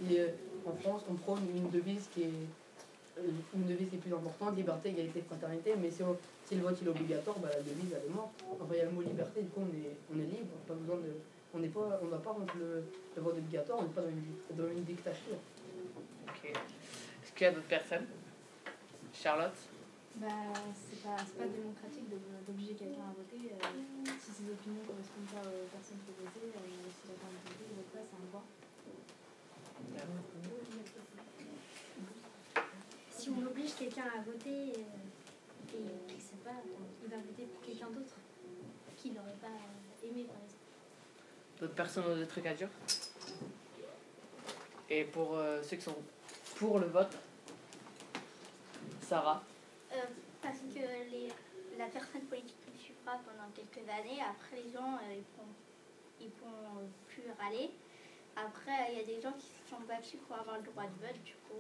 si en France on prône une devise qui est plus importante, liberté, égalité, fraternité, mais si le vote il est obligatoire, bah, la devise elle est morte. Enfin, il y a le mot liberté, du coup on est libre, pas besoin de, on va pas contre le vote obligatoire, on n'est pas dans une dictature. Ok. Est-ce qu'il y a d'autres personnes? Charlotte? Bah, c'est pas démocratique d'obliger quelqu'un à voter si ses opinions ne correspondent pas aux personnes qui votent, si la majorité ne vote pas, c'est un droit. Si on oblige quelqu'un à voter et qu'il ne sait pas, il va voter pour quelqu'un d'autre qu'il n'aurait pas aimé, par exemple. D'autres personnes ont des trucs à dire? Et pour ceux qui sont pour le vote, Sarah? Parce que la personne politique qui suivra pendant quelques années, après les gens ils pourront plus râler. Après, il y a des gens qui se sont battus pour avoir le droit de vote, du coup.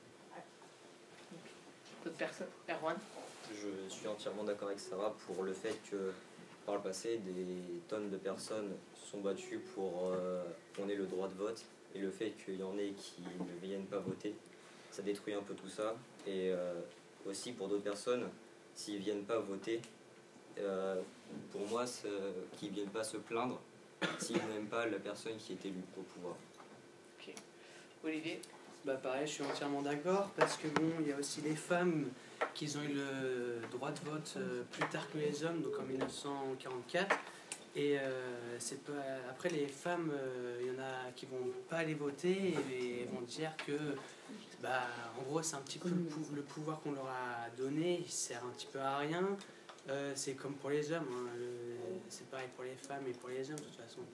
D'autres personnes? Erwan? Je suis entièrement d'accord avec Sarah pour le fait que par le passé, des tonnes de personnes se sont battues pour qu'on ait le droit de vote, et le fait qu'il y en ait qui ne viennent pas voter, ça détruit un peu tout ça. Et aussi pour d'autres personnes, s'ils ne viennent pas voter, pour moi, qu'ils ne viennent pas se plaindre s'ils n'aiment pas la personne qui est élue au pouvoir. Ok. Olivier? Bah pareil, je suis entièrement d'accord, parce que bon, il y a aussi les femmes qui ont eu le droit de vote plus tard que les hommes, donc en 1944. Et c'est pas... après, les femmes, il y en a qui vont pas aller voter et vont dire que, bah, en gros, c'est un petit peu le pouvoir qu'on leur a donné, il sert un petit peu à rien. C'est comme pour les hommes, hein, c'est pareil pour les femmes et pour les hommes de toute façon.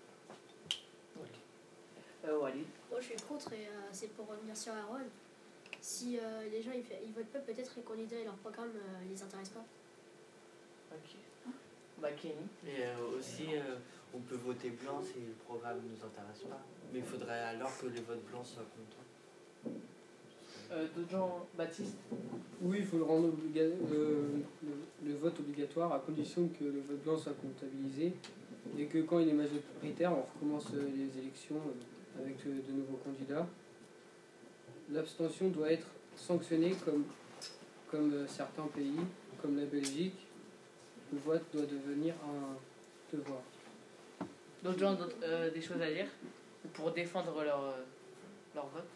Walid? Moi je suis contre et c'est pour revenir sur Harold. Si les gens ils votent pas, peut-être les candidats et leur programme les intéressent pas. Ok. Bah Kenny? Et aussi, on peut voter blanc si le programme ne nous intéresse pas. Mais il faudrait alors que les votes blancs soient comptés. D'autres gens? Baptiste? Oui, il faut le rendre le vote obligatoire à condition que le vote blanc soit comptabilisé et que quand il est majoritaire, on recommence les élections avec de nouveaux candidats. L'abstention doit être sanctionnée comme certains pays, comme la Belgique. Le vote doit devenir un devoir. D'autres gens des choses à dire pour défendre leur vote?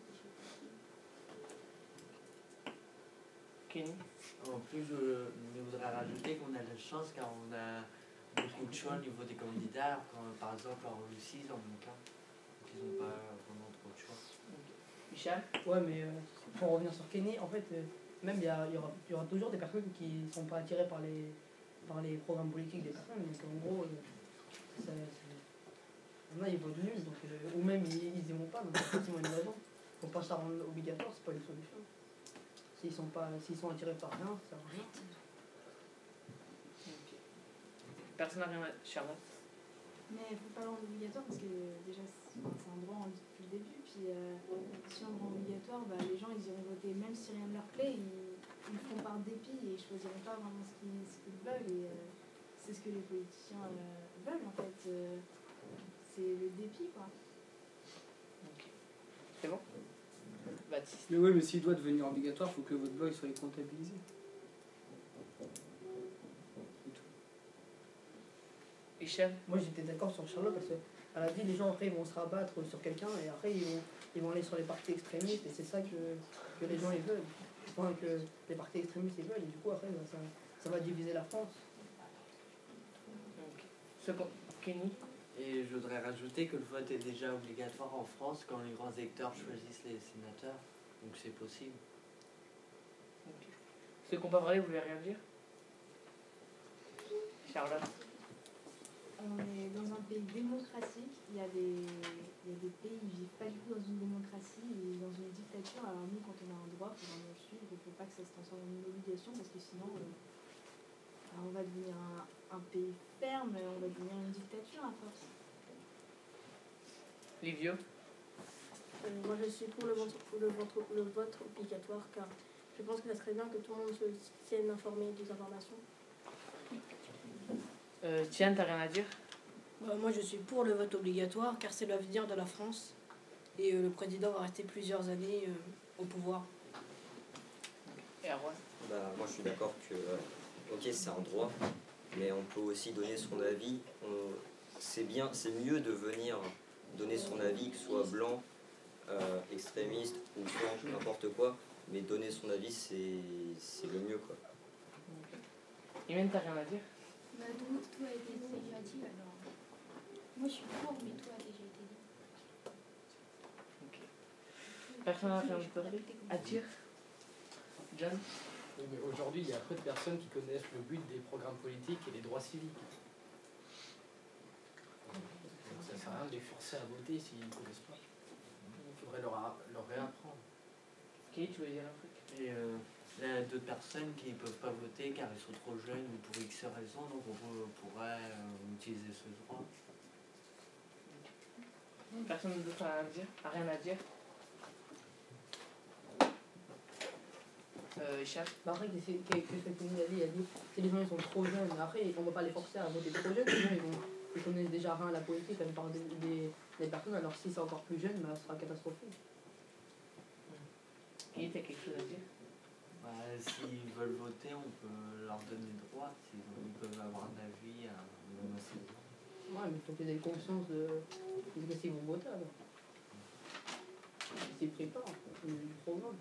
Kenny? En plus, je voudrais rajouter qu'on a de la chance car on a beaucoup de choix au niveau des candidats, par exemple en Russie, dans mon cas, ils n'ont pas vraiment trop de choix. Michel? Ouais, mais pour revenir sur Kenny, en fait, même il y aura toujours des personnes qui ne sont pas attirées par les programmes politiques des personnes, donc en gros, il y en a ils votent nul, donc, ou même ils y vont pas, donc ils ont une raison. Il ne faut pas ça rendre obligatoire, c'est pas une solution. S'ils sont attirés par rien, ça sert à rien. Okay. Personne n'a rien à... Charlotte? Mais il ne faut pas le rendre obligatoire parce que déjà c'est un droit, on le dit depuis le début. Puis si on le rend obligatoire, bah, les gens ils iront voter même si rien ne leur plaît, ils le font par dépit et ils ne choisiront pas vraiment ce qu'ils veulent. Et c'est ce que les politiciens veulent en fait. C'est le dépit quoi. Ok. C'est bon? Baptiste? Mais oui, mais s'il doit devenir obligatoire, il faut que le vote blanc soit comptabilisé. Michel? Moi j'étais d'accord sur Charlotte parce qu'elle a dit les gens après ils vont se rabattre sur quelqu'un et après ils vont aller sur les partis extrémistes et c'est ça que les gens ils veulent. Enfin, que les partis extrémistes ils veulent et du coup après ça va diviser la France. Okay. Kenny? Et je voudrais rajouter que le vote est déjà obligatoire en France quand les grands électeurs choisissent les sénateurs, donc c'est possible. Okay. Ceux qui n'ont pas parlé, vous voulez rien dire? Charlotte? On est dans un pays démocratique, il y a des pays qui ne vivent pas du tout dans une démocratie et dans une dictature. Alors nous, quand on a un droit, il faut vraiment le suivre, il ne faut pas que ça se transforme en une obligation parce que sinon on va devenir un pays ferme, on va devenir une dictature à force. Livio? Moi je suis pour le vote obligatoire car je pense que ça serait bien que tout le monde se tienne informé des informations. Tiens, t'as rien à dire? Moi je suis pour le vote obligatoire car c'est l'avenir de la France et le président va rester plusieurs années au pouvoir. Et Arwan? Bah, moi je suis d'accord que, ok, c'est un droit, mais on peut aussi donner son avis. C'est bien, c'est mieux de venir donner son avis, que ce soit blanc, extrémiste ou blanc, n'importe quoi, mais donner son avis c'est le mieux quoi. Imen, t'as rien à dire? Bah, tout a été déjà dit, alors. Moi, je suis pour, mais tout a déjà été dit. Ok. Personne n'a rien à dire? John? Oui, mais aujourd'hui, il y a peu de personnes qui connaissent le but des programmes politiques et des droits civiques. Donc, ça ne sert à rien de les forcer à voter s'ils ne connaissent pas. Il faudrait leur réapprendre. Qui, tu veux dire un truc? Et il y a d'autres personnes qui ne peuvent pas voter car ils sont trop jeunes ou pour X raisons, donc on pourrait utiliser ce droit. Personne d'autre a rien à dire? Hicham? Après, c'est quelque chose que Tony a dit, si les gens ils sont trop jeunes, après on ne va pas les forcer à voter trop jeunes, sinon ils connaissent déjà rien à la politique, à part des personnes, alors si c'est encore plus jeune, bah, ce sera catastrophique. Qui t'as quelque chose à dire? Bah, s'ils veulent voter, on peut leur donner le droit, ils peuvent avoir un avis à même à 16 ans. Ouais, mais il faut qu'ils aient conscience de ce qu'ils vont voter alors. Ils s'y préparent, du programme.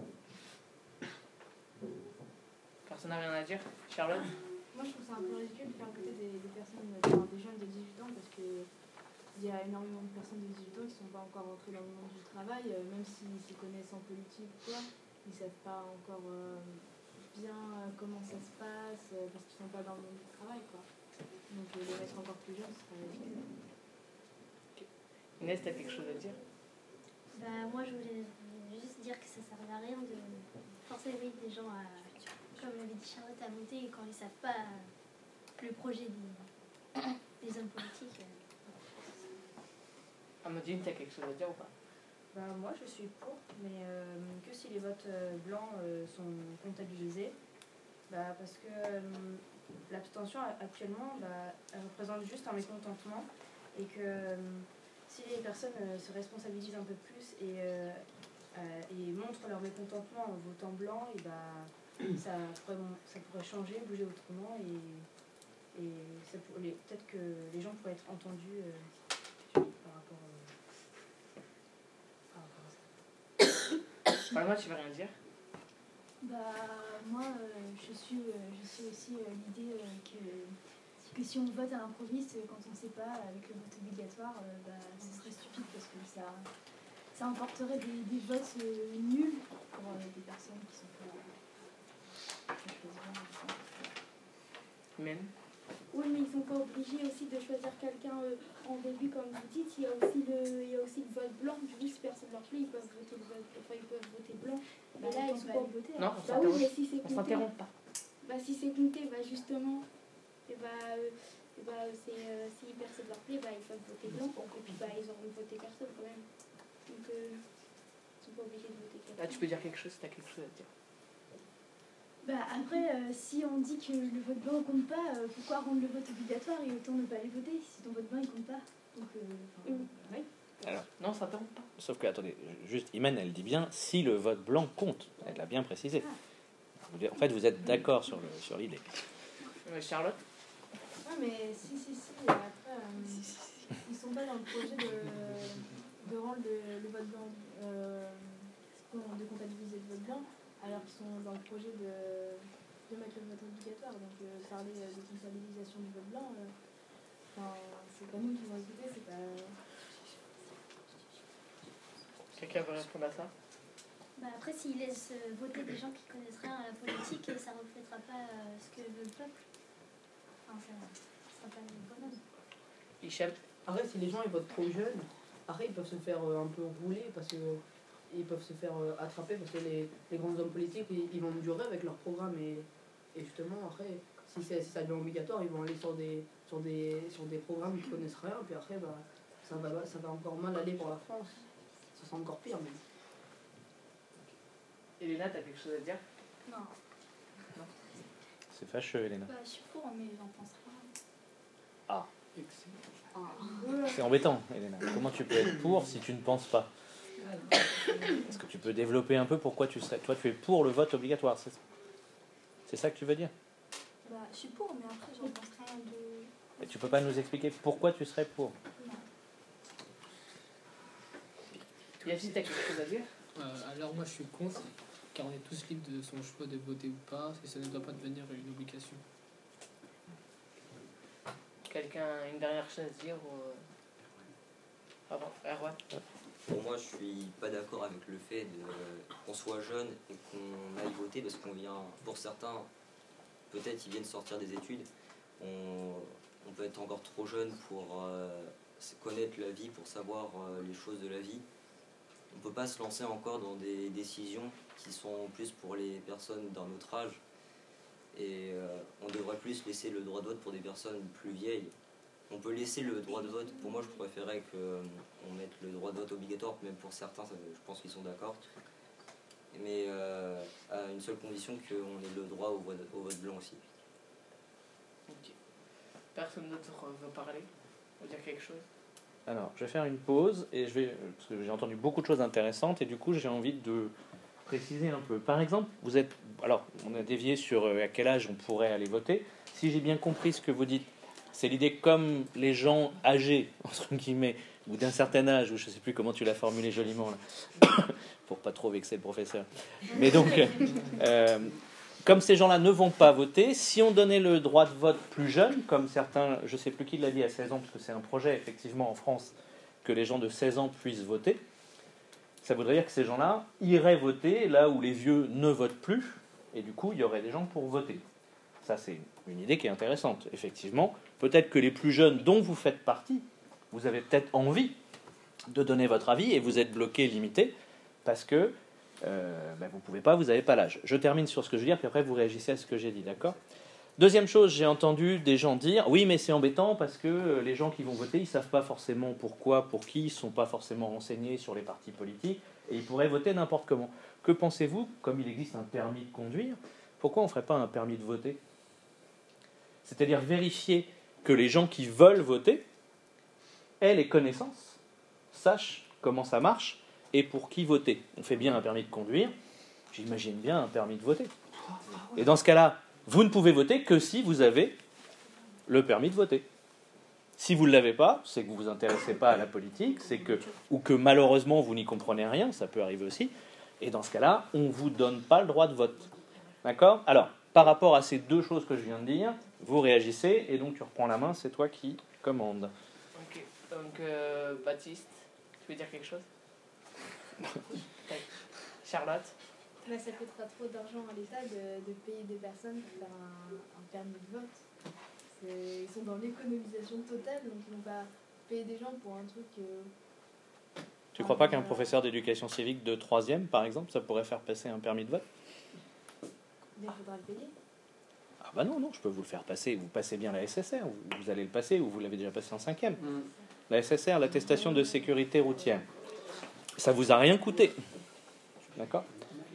Personne n'a rien à dire? Charlotte? Moi, je trouve ça un peu ridicule de faire voter des personnes, enfin, des jeunes de 18 ans, parce que il y a énormément de personnes de 18 ans qui ne sont pas encore entrées dans le monde du travail, même s'ils se connaissent en politique ou quoi, ils ne savent pas encore bien comment ça se passe, parce qu'ils ne sont pas dans le monde du travail, quoi. Donc les mettre encore plus jeunes, ce serait ridicule. Inès, t'as quelque chose à dire? Bah, moi, je voulais juste dire que ça ne servait à rien de forcer des gens à, comme l'avait dit Charlotte, à voter quand ils ne savent pas le projet des hommes politiques. Amandine, t'as quelque chose à dire ou pas? Bah, moi je suis pour, mais que si les votes blancs sont comptabilisés. Bah, parce que l'abstention actuellement, bah, elle représente juste un mécontentement et que si les personnes se responsabilisent un peu plus et montrent leur mécontentement en votant blanc, et bah, ça pourrait changer, bouger autrement et peut-être que les gens pourraient être entendus par rapport à ça. Moi, tu veux rien dire? Bah, moi, je suis aussi l'idée que si on vote à l'improviste quand on ne sait pas, avec le vote obligatoire, bah, ce serait stupide parce que ça emporterait des votes nuls pour des personnes qui sont pas Même. Oui, mais ils sont pas obligés aussi de choisir quelqu'un en début, comme vous dites. Il y a aussi le vote blanc. Du coup, si personne ne leur plaît, ils peuvent voter blanin. Mais là, ils sont pas votés. Non, Bah oui, mais si c'est on compté. s'interrompt pas. Bah, si c'est compté, bah justement, si personne ne leur plaît, bah, ils peuvent voter blanc. Et puis, bah, ils auront voté personne quand même. Donc, ils sont pas obligés de voter quelqu'un. Là, tu peux dire quelque chose si tu as quelque chose à dire. Bah après, si on dit que le vote blanc compte pas, pourquoi rendre le vote obligatoire et autant ne pas les voter si ton vote blanc il compte pas? Donc, oui. Alors, non, ça t'interrompt pas. sauf que, attendez, juste, Iman, elle dit bien si le vote blanc compte. Elle l'a bien précisé. En fait, vous êtes d'accord sur l'idée. Charlotte? Ouais, mais si. Après, ils sont pas dans le projet de rendre le vote blanc, de comptabiliser le vote blanc, alors qu'ils sont dans le projet de mettre le vote obligatoire. Donc, parler de comptabilisation du vote blanc, c'est pas nous qui vont écouter, c'est pas. Quelqu'un veut répondre à ça? Bah après, s'ils laissent voter des gens qui connaissent rien à la politique, ça ne reflètera pas ce que veut le peuple. Enfin, ça ne sera pas le bonhomme. Hicham? Après, si les gens ils votent trop jeunes, après ils peuvent se faire un peu rouler parce que ils peuvent se faire attraper parce que les grands hommes politiques ils vont durer avec leur programme et justement après si ça devient obligatoire ils vont aller sur des programmes qui connaissent rien puis après bah ça va encore mal aller pour la France, ça sera encore pire même. Elena, t'as quelque chose à dire? Non. C'est fâcheux, Elena. Bah, je suis pour, mais j'en pense rien. Ah. C'est embêtant, Elena. Comment tu peux être pour si tu ne penses pas? Est-ce que tu peux développer un peu pourquoi tu es pour le vote obligatoire, c'est ça que tu veux dire? Bah, je suis pour, mais après, j'en pense rien de. Et tu peux pas nous expliquer pourquoi tu serais pour? Yacine, t'as quelque chose à dire? Alors moi je suis contre, car on est tous libres de son choix de voter ou pas, et ça ne doit pas devenir une obligation. Quelqu'un a une dernière chose à dire ou... Avant, Erwan? Pour moi, je suis pas d'accord avec le fait qu'on soit jeune et qu'on aille voter parce qu'on vient, pour certains, peut-être ils viennent sortir des études, on peut être encore trop jeune pour connaître la vie, pour savoir les choses de la vie. On ne peut pas se lancer encore dans des décisions qui sont plus pour les personnes d'un autre âge. Et on devrait plus laisser le droit de vote pour des personnes plus vieilles. On peut laisser le droit de vote, pour moi je préférais qu'on mette le droit de vote obligatoire, même pour certains, je pense qu'ils sont d'accord. Mais à une seule condition qu'on ait le droit au vote blanc aussi. Ok. Personne d'autre veut parler ou dire quelque chose? Alors, je vais faire une pause et parce que j'ai entendu beaucoup de choses intéressantes et du coup j'ai envie de préciser un peu. Par exemple, alors on a dévié sur à quel âge on pourrait aller voter. Si j'ai bien compris ce que vous dites, c'est l'idée que comme les gens âgés, entre guillemets, ou d'un certain âge, ou je ne sais plus comment tu l'as formulé joliment, là, pour pas trop vexer le professeur. Mais donc, comme ces gens-là ne vont pas voter, si on donnait le droit de vote plus jeune, comme certains, je ne sais plus qui l'a dit à 16 ans, parce que c'est un projet effectivement en France, que les gens de 16 ans puissent voter, ça voudrait dire que ces gens-là iraient voter là où les vieux ne votent plus, et du coup il y aurait des gens pour voter. Ça c'est une idée qui est intéressante, effectivement. Peut-être que les plus jeunes dont vous faites partie, vous avez peut-être envie de donner votre avis, et vous êtes bloqué, limité, parce que vous ne pouvez pas, vous n'avez pas l'âge. Je termine sur ce que je veux dire, puis après vous réagissez à ce que j'ai dit, d'accord? Deuxième chose, j'ai entendu des gens dire « Oui, mais c'est embêtant parce que les gens qui vont voter, ils ne savent pas forcément pourquoi, pour qui, ils ne sont pas forcément renseignés sur les partis politiques, et ils pourraient voter n'importe comment. » Que pensez-vous, comme il existe un permis de conduire, pourquoi on ne ferait pas un permis de voter? C'est-à-dire vérifier que les gens qui veulent voter aient les connaissances, sachent comment ça marche, et pour qui voter. On fait bien un permis de conduire, j'imagine bien un permis de voter. Et dans ce cas-là, vous ne pouvez voter que si vous avez le permis de voter. Si vous ne l'avez pas, c'est que vous ne vous intéressez pas à la politique, ou que malheureusement vous n'y comprenez rien, ça peut arriver aussi, et dans ce cas-là, on ne vous donne pas le droit de vote. D'accord? Alors, par rapport à ces deux choses que je viens de dire, vous réagissez, et donc tu reprends la main, c'est toi qui commandes. Ok, donc Baptiste, tu veux dire quelque chose? Charlotte? Là, ça coûtera trop d'argent à l'État de payer des personnes pour faire un permis de vote. Ils sont dans l'économisation totale, donc ils vont pas payer des gens pour un truc... Tu ne crois pas qu'un professeur d'éducation civique de 3e, par exemple, ça pourrait faire passer un permis de vote? Mais il faudra le payer. Ah bah non, je peux vous le faire passer. Vous passez bien la SSR, vous allez le passer, ou vous l'avez déjà passé en 5e. La SSR, l'attestation de sécurité routière. Ça vous a rien coûté. D'accord?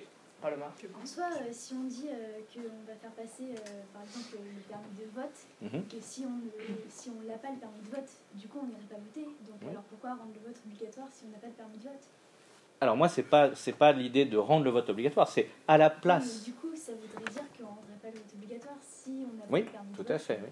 En soi, si on dit qu'on va faire passer, par exemple, le permis de vote, que si on l'a pas le permis de vote, du coup, on n'irait pas voter. Donc, alors pourquoi rendre le vote obligatoire si on n'a pas de permis de vote? Alors moi, c'est pas l'idée de rendre le vote obligatoire, c'est à la place. Mais du coup, ça voudrait dire qu'on ne rendrait pas le vote obligatoire si on n'a pas Oui, le permis de vote. tout à fait. Oui.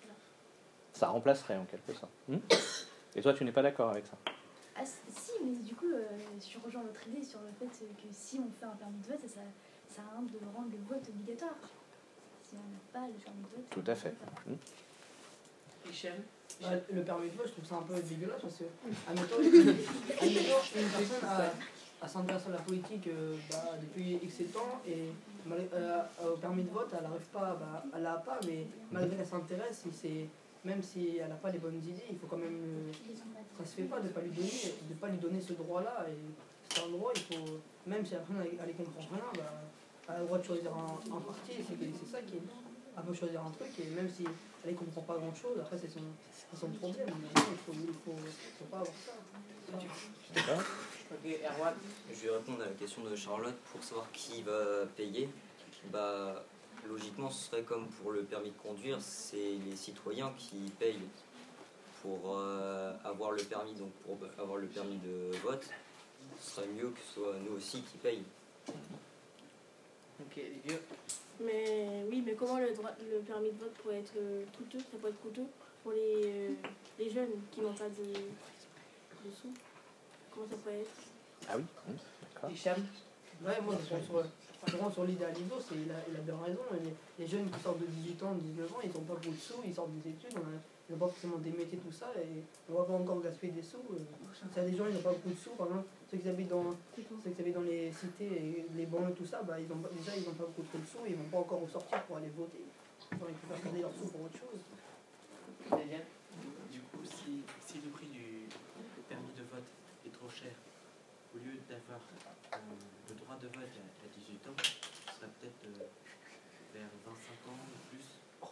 Ça remplacerait en quelque sorte. Et toi, tu n'es pas d'accord avec ça? Ah, si, mais du coup, je rejoins votre idée sur le fait que si on fait un permis de vote, ça sert à rien de rendre le vote obligatoire. Si on n'a pas le permis de vote... Tout à fait. Michel? Le permis de vote, je trouve ça un peu dégueulasse parce que, admettons, une personne a s'intéresse à la politique depuis X temps et au permis de vote, elle n'arrive pas, elle l'a pas, mais malgré qu'elle s'intéresse, même si elle n'a pas les bonnes idées, il faut quand même. Ça se fait pas de pas lui donner ce droit-là. Et c'est un droit, il faut. Même si la personne elle y comprend rien, elle a le droit de choisir un parti, c'est ça qui est. Elle peut choisir un truc et même si elle y comprend pas grand-chose, après c'est son problème. Mais il faut pas avoir ça. D'accord. Ok, Erwan? Je vais répondre à la question de Charlotte pour savoir qui va payer. Logiquement, ce serait comme pour le permis de conduire, c'est les citoyens qui payent pour avoir le permis, donc pour avoir le permis de vote. ce serait mieux que ce soit nous aussi qui payent. Ok, les vieux. Mais oui, mais comment le permis de vote pourrait être coûteux? Ça peut être coûteux pour les jeunes qui n'ont pas de sous. Comment ça pourrait être? Ah oui, d'accord. Hicham. Ouais, moi je prends sur l'idée à l'ISO, il a bien raison. Les jeunes qui sortent de 18 ans, 19 ans, ils n'ont pas beaucoup de sous, ils sortent des études, ils n'ont pas forcément des métiers, tout ça, et on va pas encore gaspiller des sous. S'il y a des gens, ils n'ont pas beaucoup de sous, par exemple, ceux qui habitent dans les cités et les banlieues, tout ça, bah, ils n'ont pas beaucoup de sous, et ils ne vont pas encore ressortir pour aller voter. Enfin, ils peuvent garder leurs sous pour autre chose. Du coup, si le prix du permis de vote est trop cher, au lieu d'avoir le droit de vote à 18 ans, ce serait peut-être vers 25 ans ou plus.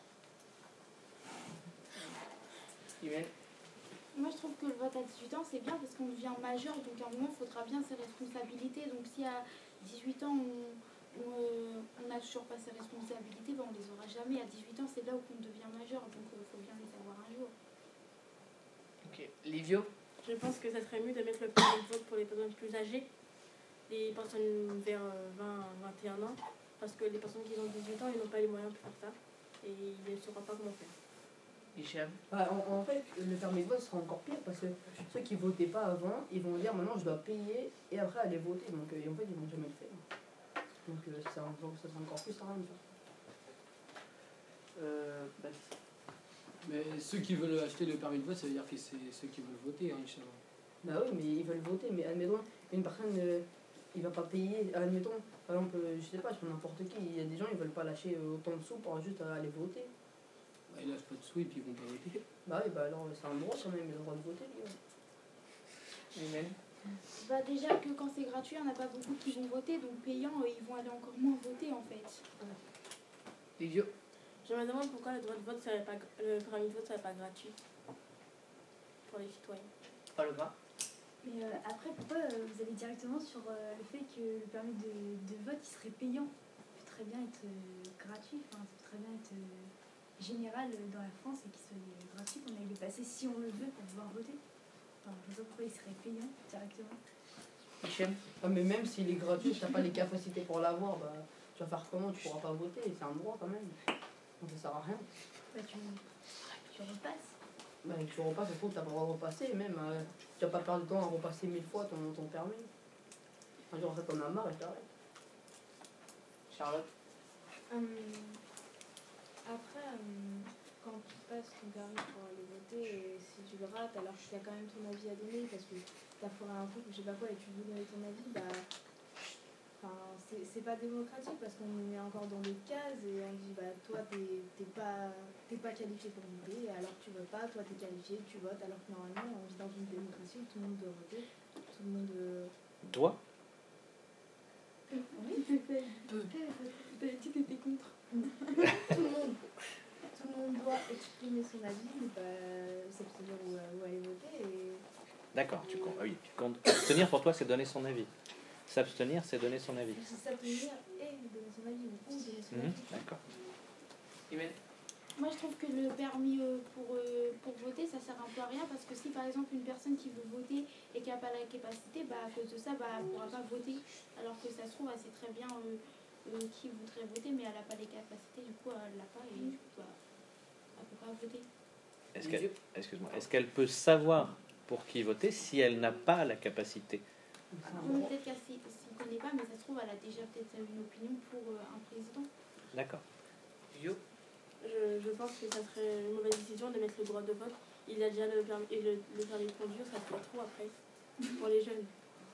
Moi, je trouve que le vote à 18 ans, c'est bien parce qu'on devient majeur, donc à un moment, il faudra bien ses responsabilités. Donc si à 18 ans, on n'a toujours pas ses responsabilités, ben, on les aura jamais. À 18 ans, c'est là où on devient majeur, donc il faut bien les avoir un jour. Ok, Livio. Je pense que ça serait mieux de mettre le permis de vote pour les personnes plus âgées, les personnes vers 20-21 ans, parce que les personnes qui ont 18 ans, ils n'ont pas les moyens de faire ça, et ils ne sauront pas comment faire. Hicham. En fait, le permis de vote sera encore pire parce que ceux qui votaient pas avant, ils vont dire maintenant je dois payer et après aller voter. Donc en fait, ils vont jamais le faire. Donc ça sera encore plus à rien de faire. Mais ceux qui veulent acheter le permis de vote, ça veut dire que c'est ceux qui veulent voter, hein, Hicham. Bah oui, mais ils veulent voter. Mais admettons, une personne, il va pas payer. Admettons, par exemple, je sais pas, je prends n'importe qui, il y a des gens, ils veulent pas lâcher autant de sous pour juste aller voter. Bah, ils lâchent pas de sous et puis ils vont pas voter. Bah oui, bah alors c'est un droit quand même, il a le droit de voter, les gars. Bah déjà que quand c'est gratuit, il n'y en a pas beaucoup qui vont voter, donc payant, ils vont aller encore moins voter en fait. Livio. Je me demande pourquoi le permis de vote serait pas gratuit pour les citoyens. Olga. Mais après, pourquoi vous allez directement sur le fait que le permis de vote il serait payant? Il peut très bien être gratuit, enfin, ça peut très bien être général dans la France et qu'il soit gratuit, qu'on aille le passer si on le veut pour pouvoir voter. Enfin, je ne sais pas pourquoi il serait payant directement. Hicham. Ah, mais même s'il est gratuit, si tu n'as pas les capacités pour l'avoir, bah, tu vas faire comment? Tu pourras pas voter, c'est un droit quand même. Donc ça sert à rien. Bah, tu repasses. Bah, tu repasses, au fond, tu n'as pas le droit de repasser, même. Tu vas pas perdre du temps à repasser 1000 fois ton permis. Un jour, en fait, t'en as marre et t'arrêtes. Charlotte. Après, quand tu passes ton permis pour aller voter, si tu le rates alors que tu as quand même ton avis à donner parce que tu as foiré un truc ou je sais pas quoi et tu veux donner ton avis, bah, c'est pas démocratique parce qu'on nous met encore dans des cases et on dit bah toi t'es pas qualifié pour voter alors que tu veux pas, toi t'es qualifié, tu votes alors que normalement on vit dans une démocratie où tout le monde doit voter, tout le monde Doit? Oui, t'as dit que t'étais contre. tout le monde doit exprimer son avis, s'abstenir ou aller voter. D'accord, tu comptes. Ah oui, tu comptes. Abstenir pour toi, c'est donner son avis. S'abstenir, c'est donner son avis. S'abstenir et donner son avis ou donner son avis. D'accord. Moi, je trouve que le permis pour voter, ça sert un peu à rien parce que si par exemple une personne qui veut voter et qui n'a pas la capacité, bah, à cause de ça, bah, elle ne pourra pas voter. Alors que ça se trouve, elle sait très bien qui voudrait voter, mais elle n'a pas les capacités, du coup, elle l'a pas et du coup, bah, elle ne peut pas voter. Est-ce qu'elle peut savoir pour qui voter si elle n'a pas la capacité? Peut-être qu'elle ne connaît pas, mais ça se trouve, elle a déjà peut-être une opinion pour un président. D'accord. Je pense que ça serait une mauvaise décision de mettre le droit de vote. Il a déjà le permis, et le permis de conduire, ça fait trop après, pour les jeunes.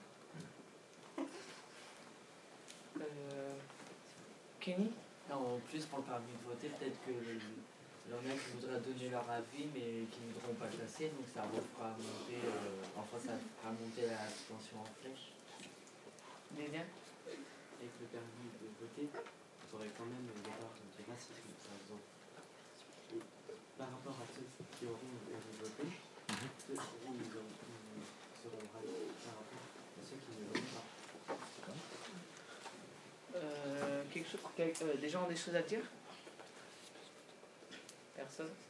Kenny. En plus, pour le permis de voter, peut-être que il y en a qui voudraient donner leur avis, mais qui ne voudront pas le passer, donc ça refera monter, ça fera monter la tension en flèche. Avec le permis de voter, vous aurez quand même des barres de racisme, par exemple. Et par rapport à ceux qui auront le permis de voter, ceux qui seront racistes par rapport à ceux qui ne l'auront pas. Des gens ont des choses à dire? Personne?